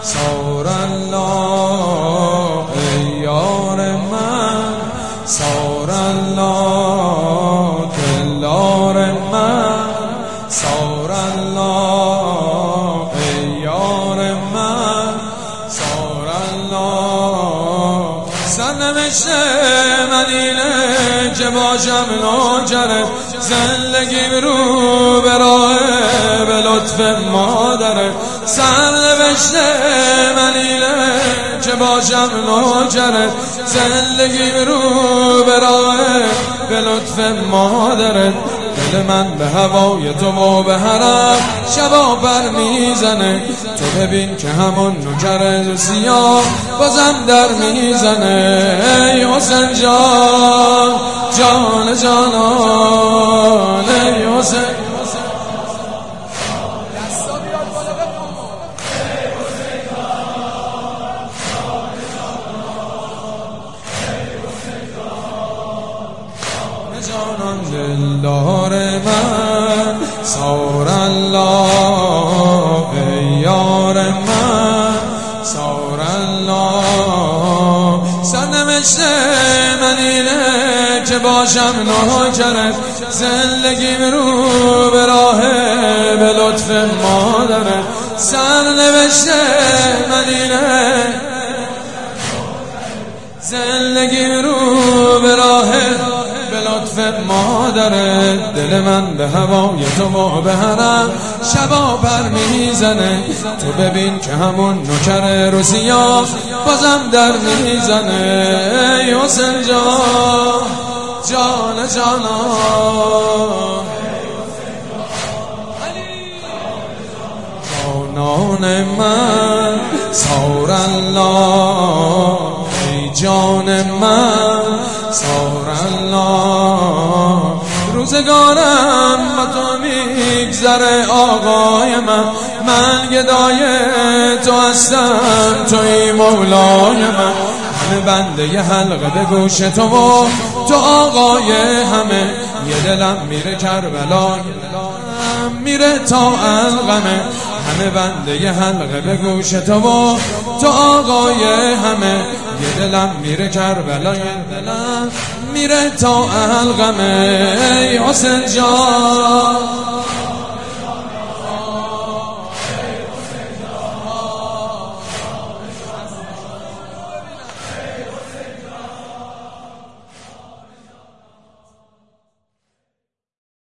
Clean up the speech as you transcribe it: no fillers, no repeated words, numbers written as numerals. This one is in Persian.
سار الله ای یار من، سار الله دلدار من، سار الله ای یار من، سار الله. سرنوشته من اینه که باشم نوکر زندگیم رو به راه به لطف مادره. سرنوشته من اینه که باشم نوکر زندگیم رو به راه به لطف مادره. دل من به هوای تو و به حرم شبا بر میزنه. تو ببین که همون نوکر سیاه بازم در میزنه. ای حسین جان جان جانان، ای حسین جانان دلدار من، سار الله ای یار من، سار الله. سرنوشته من اینه که باشم نوکرت زندگیم رو به راه به لطف مادرت. سرنوشته من اینه زندگیم رو به راه لطف مادرت. دل من به هوای تو و به حرم شبا بر میزنه. تو ببین که همون نوکر رو سیاه بازم در میزنه. ای حسین جان جان جانان، جانان من، سار الله ای جان من، سار الله. روزگارم با تو میگذره آقای من گدای تو هستم، توی مولای من. همه بنده ی حلقه به گوش تو و تو آقای همه. یه دلم میره کربلا میره تا القمه. همه بنده ی حلقه به گوش تو و تو آقای همه. یه دلم میره کربلا، یه دلم میره تا القمه. ای حسین جان